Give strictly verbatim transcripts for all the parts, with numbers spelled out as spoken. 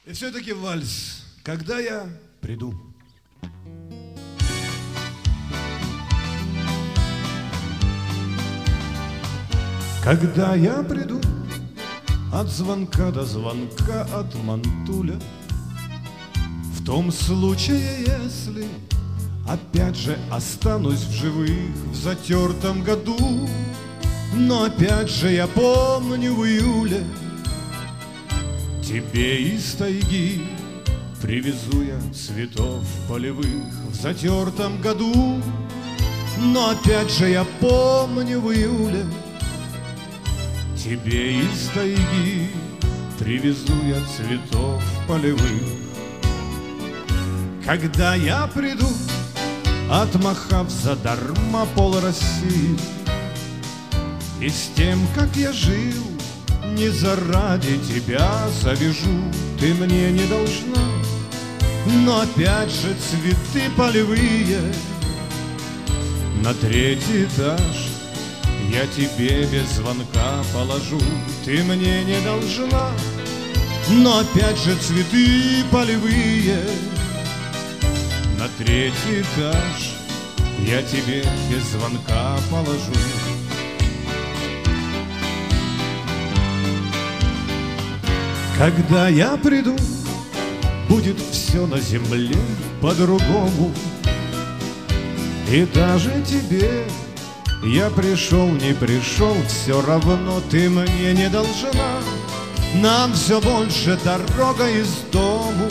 И все-таки вальс «Когда я приду». Когда я приду, от звонка до звонка, от мантуля, в том случае, если опять же останусь в живых в затертом году. Но опять же я помню в июле тебе из тайги привезу я цветов полевых в затертом году. Но опять же я помню в июле тебе из тайги привезу я цветов полевых. Когда я приду, отмахав задарма пол России, и с тем, как я жил, не заради тебя завяжу, ты мне не должна. Но опять же цветы полевые на третий этаж я тебе без звонка положу, ты мне не должна. Но опять же цветы полевые на третий этаж я тебе без звонка положу. Когда я приду, будет все на земле по-другому. И даже тебе я пришел, не пришел, все равно ты мне не должна. Нам все больше дорога из дому.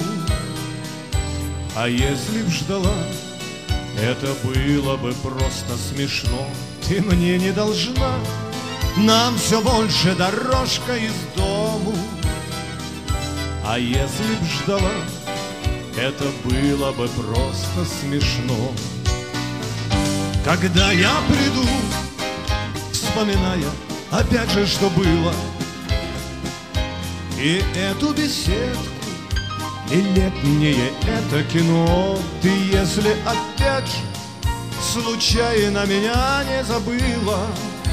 А если б ждала, это было бы просто смешно. Ты мне не должна. Нам все больше дорожка из дому. А если б ждала, это было бы просто смешно. Когда я приду, вспоминая опять же, что было, и эту беседку, и летнее это кино, ты если опять же случайно меня не забыла,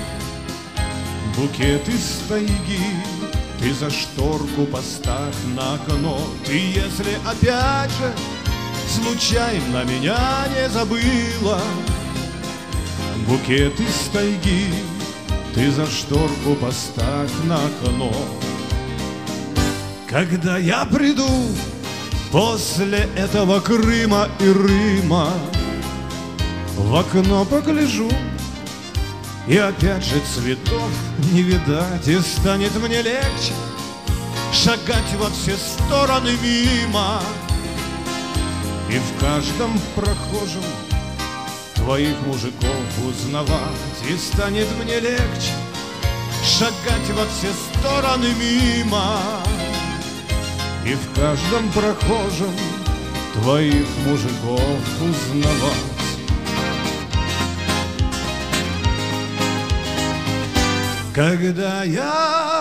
букет из тайги ты за шторку поставь на окно. Ты если опять же случайно меня не забыла, букет из тайги ты за шторку поставь на окно. Когда я приду после этого Крыма и Рыма, в окно погляжу, и опять же цветов не видать, и станет мне легче шагать во все стороны мимо. И в каждом прохожем твоих мужиков узнавать, и станет мне легче шагать во все стороны мимо. И в каждом прохожем твоих мужиков узнавать. Когда я